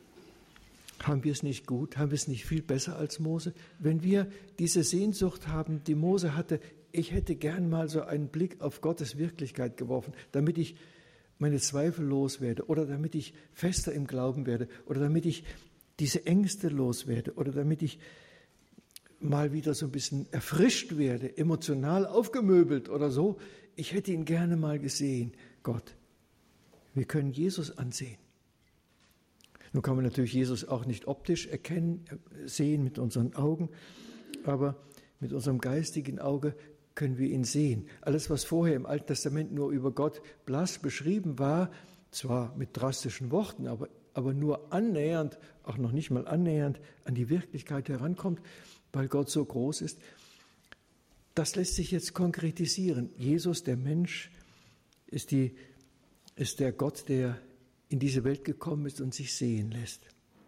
Haben wir es nicht gut? Haben wir es nicht viel besser als Mose? Wenn wir diese Sehnsucht haben, die Mose hatte, ich hätte gern mal so einen Blick auf Gottes Wirklichkeit geworfen, damit ich meine Zweifel loswerde oder damit ich fester im Glauben werde oder damit ich diese Ängste loswerde oder damit ich mal wieder so ein bisschen erfrischt werde, emotional aufgemöbelt oder so. Ich hätte ihn gerne mal gesehen, Gott. Wir können Jesus ansehen. Nun kann man natürlich Jesus auch nicht optisch erkennen, sehen mit unseren Augen, aber mit unserem geistigen Auge können wir ihn sehen. Alles, was vorher im Alten Testament nur über Gott blass beschrieben war, zwar mit drastischen Worten, aber, aber nur annähernd, auch noch nicht mal annähernd an die Wirklichkeit herankommt, weil Gott so groß ist, das lässt sich jetzt konkretisieren. Jesus, der Mensch, ist, die, ist der Gott, der in diese Welt gekommen ist und sich sehen lässt.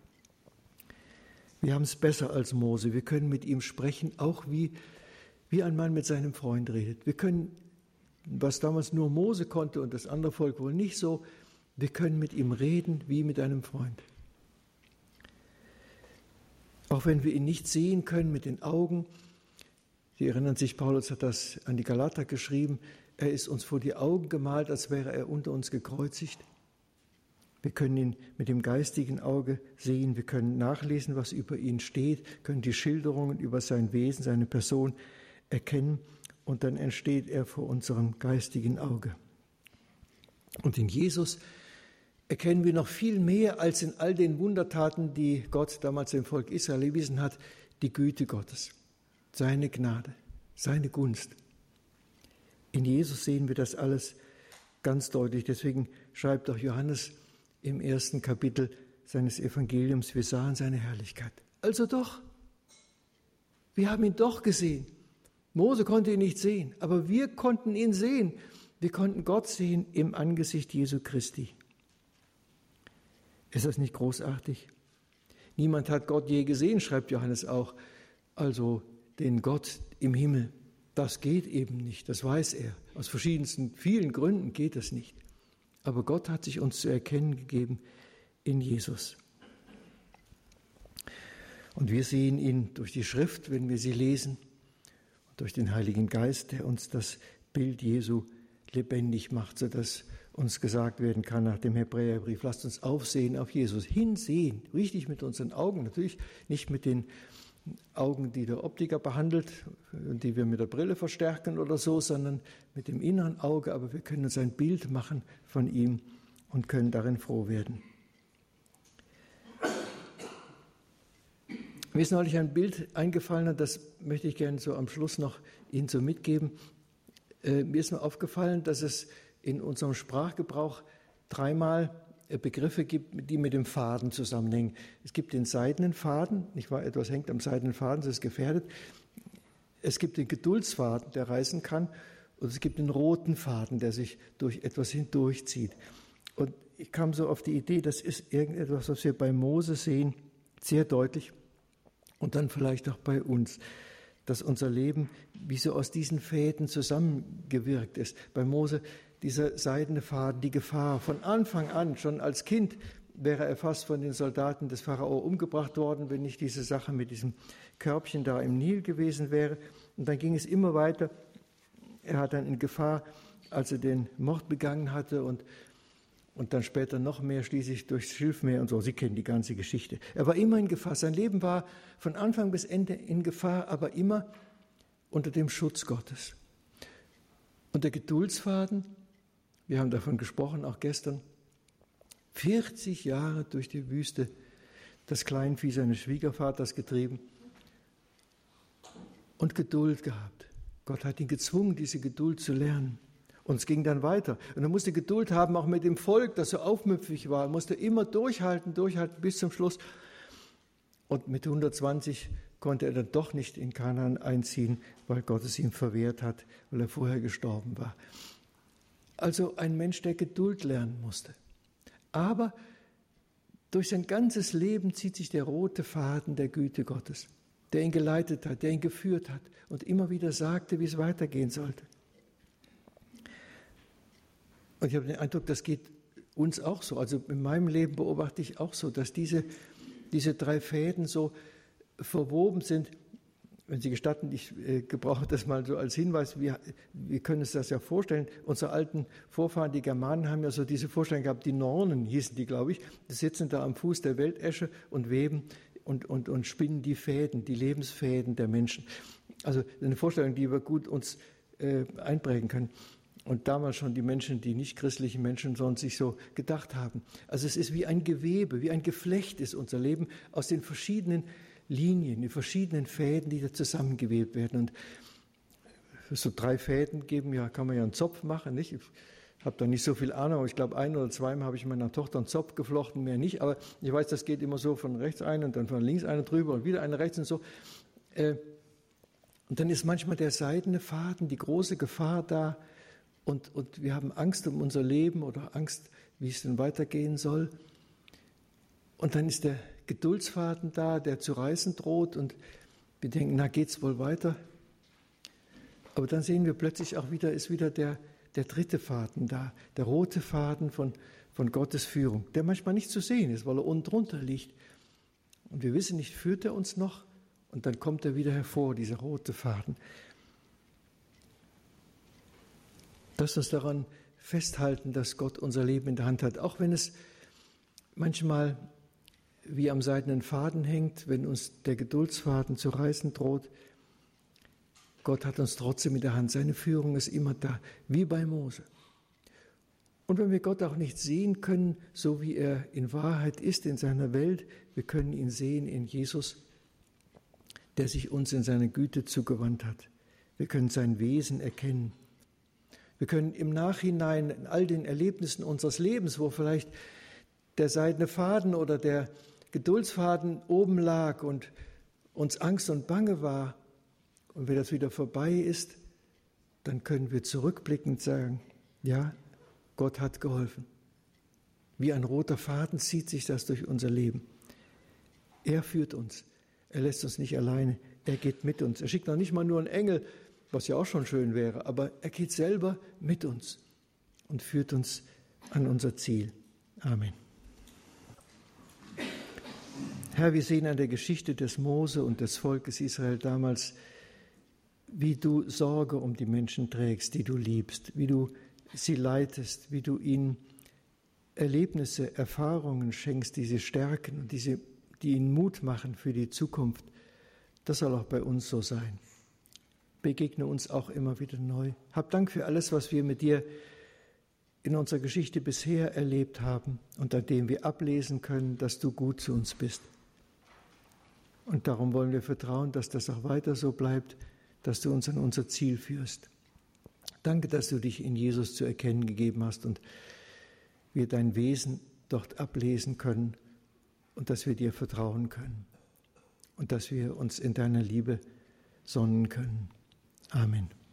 Wir haben es besser als Mose. Wir können mit ihm sprechen, auch wie, wie ein Mann mit seinem Freund redet. Wir können, was damals nur Mose konnte und das andere Volk wohl nicht so, wir können mit ihm reden wie mit einem Freund. Auch wenn wir ihn nicht sehen können mit den Augen. Sie erinnern sich, Paulus hat das an die Galater geschrieben, er ist uns vor die Augen gemalt, als wäre er unter uns gekreuzigt. Wir können ihn mit dem geistigen Auge sehen, wir können nachlesen, was über ihn steht, können die Schilderungen über sein Wesen, seine Person erkennen und dann entsteht er vor unserem geistigen Auge. Und in Jesus erkennen wir noch viel mehr als in all den Wundertaten, die Gott damals dem Volk Israel erwiesen hat, die Güte Gottes, seine Gnade, seine Gunst. In Jesus sehen wir das alles ganz deutlich. Deswegen schreibt auch Johannes im ersten Kapitel seines Evangeliums, wir sahen seine Herrlichkeit. Also doch, wir haben ihn doch gesehen. Mose konnte ihn nicht sehen, aber wir konnten ihn sehen. Wir konnten Gott sehen im Angesicht Jesu Christi. Ist das nicht großartig? Niemand hat Gott je gesehen, schreibt Johannes auch. Also den Gott im Himmel, das geht eben nicht, das weiß er. Aus verschiedensten, vielen Gründen geht das nicht. Aber Gott hat sich uns zu erkennen gegeben in Jesus. Und wir sehen ihn durch die Schrift, wenn wir sie lesen, und durch den Heiligen Geist, der uns das Bild Jesu lebendig macht, sodass uns gesagt werden kann nach dem Hebräerbrief, lasst uns aufsehen auf Jesus, hinsehen, richtig mit unseren Augen, natürlich nicht mit den Augen, die der Optiker behandelt und die wir mit der Brille verstärken oder so, sondern mit dem inneren Auge, aber wir können uns ein Bild machen von ihm und können darin froh werden. Mir ist neulich ein Bild eingefallen und das möchte ich gerne so am Schluss noch Ihnen so mitgeben. Äh, mir ist mir aufgefallen, dass es in unserem Sprachgebrauch dreimal Begriffe gibt, die mit dem Faden zusammenhängen. Es gibt den seidenen Faden, nicht wahr? Etwas hängt am seidenen Faden, das ist gefährdet. Es gibt den Geduldsfaden, der reißen kann. Und es gibt den roten Faden, der sich durch etwas hindurchzieht. Und ich kam so auf die Idee, das ist irgendetwas, was wir bei Mose sehen, sehr deutlich. Und dann vielleicht auch bei uns, dass unser Leben wie so aus diesen Fäden zusammengewirkt ist. Bei Mose dieser seidene Faden, die Gefahr. Von Anfang an, schon als Kind, wäre er fast von den Soldaten des Pharao umgebracht worden, wenn nicht diese Sache mit diesem Körbchen da im Nil gewesen wäre. Und dann ging es immer weiter. Er hat dann in Gefahr, als er den Mord begangen hatte und, und dann später noch mehr, schließlich durchs Schilfmeer und so. Sie kennen die ganze Geschichte. Er war immer in Gefahr. Sein Leben war von Anfang bis Ende in Gefahr, aber immer unter dem Schutz Gottes. Und der Geduldsfaden, wir haben davon gesprochen, auch gestern, vierzig Jahre durch die Wüste, das Kleinvieh seines Schwiegervaters getrieben und Geduld gehabt. Gott hat ihn gezwungen, diese Geduld zu lernen. Und es ging dann weiter. Und er musste Geduld haben, auch mit dem Volk, das so aufmüpfig war. Er musste immer durchhalten, durchhalten bis zum Schluss. Und mit hundertzwanzig konnte er dann doch nicht in Kanaan einziehen, weil Gott es ihm verwehrt hat, weil er vorher gestorben war. Also ein Mensch, der Geduld lernen musste. Aber durch sein ganzes Leben zieht sich der rote Faden der Güte Gottes, der ihn geleitet hat, der ihn geführt hat und immer wieder sagte, wie es weitergehen sollte. Und ich habe den Eindruck, das geht uns auch so. Also in meinem Leben beobachte ich auch so, dass diese diese drei Fäden so verwoben sind. Wenn Sie gestatten, ich äh, gebrauche das mal so als Hinweis, wir, wir können uns das ja vorstellen, unsere alten Vorfahren, die Germanen, haben ja so diese Vorstellung gehabt, die Nornen hießen die, glaube ich, die sitzen da am Fuß der Weltesche und weben und, und, und spinnen die Fäden, die Lebensfäden der Menschen. Also eine Vorstellung, die wir gut uns äh, einprägen können. Und damals schon die Menschen, die nicht christlichen Menschen, sondern sich so gedacht haben. Also es ist wie ein Gewebe, wie ein Geflecht ist unser Leben aus den verschiedenen Linien, die verschiedenen Fäden, die da zusammengewebt werden. Und so drei Fäden geben, ja, kann man ja einen Zopf machen, nicht? Ich habe da nicht so viel Ahnung, aber ich glaube, ein oder zweimal habe ich meiner Tochter einen Zopf geflochten, mehr nicht. Aber ich weiß, das geht immer so von rechts ein und dann von links einer drüber und wieder einer rechts und so. Und dann ist manchmal der seidene Faden, die große Gefahr da, und, und wir haben Angst um unser Leben oder Angst, wie es denn weitergehen soll. Und dann ist der Geduldsfaden da, der zu reißen droht und wir denken, na, geht's wohl weiter? Aber dann sehen wir plötzlich auch wieder, ist wieder der, der dritte Faden da, der rote Faden von, von Gottes Führung, der manchmal nicht zu sehen ist, weil er unten drunter liegt. Und wir wissen nicht, führt er uns noch? Und dann kommt er wieder hervor, dieser rote Faden. Lass uns daran festhalten, dass Gott unser Leben in der Hand hat, auch wenn es manchmal wie am seidenen Faden hängt, wenn uns der Geduldsfaden zu reißen droht. Gott hat uns trotzdem in der Hand. Seine Führung ist immer da, wie bei Mose. Und wenn wir Gott auch nicht sehen können, so wie er in Wahrheit ist in seiner Welt, wir können ihn sehen in Jesus, der sich uns in seiner Güte zugewandt hat. Wir können sein Wesen erkennen. Wir können im Nachhinein in all den Erlebnissen unseres Lebens, wo vielleicht der seidene Faden oder der Geduldsfaden oben lag und uns Angst und Bange war, und wenn das wieder vorbei ist, dann können wir zurückblickend sagen, ja, Gott hat geholfen. Wie ein roter Faden zieht sich das durch unser Leben. Er führt uns, er lässt uns nicht alleine, er geht mit uns. Er schickt noch nicht mal nur einen Engel, was ja auch schon schön wäre, aber er geht selber mit uns und führt uns an unser Ziel. Amen. Herr, wir sehen an der Geschichte des Mose und des Volkes Israel damals, wie du Sorge um die Menschen trägst, die du liebst, wie du sie leitest, wie du ihnen Erlebnisse, Erfahrungen schenkst, die sie stärken und die, sie, die ihnen Mut machen für die Zukunft. Das soll auch bei uns so sein. Begegne uns auch immer wieder neu. Hab Dank für alles, was wir mit dir in unserer Geschichte bisher erlebt haben und an dem wir ablesen können, dass du gut zu uns bist. Und darum wollen wir vertrauen, dass das auch weiter so bleibt, dass du uns an unser Ziel führst. Danke, dass du dich in Jesus zu erkennen gegeben hast und wir dein Wesen dort ablesen können und dass wir dir vertrauen können und dass wir uns in deiner Liebe sonnen können. Amen.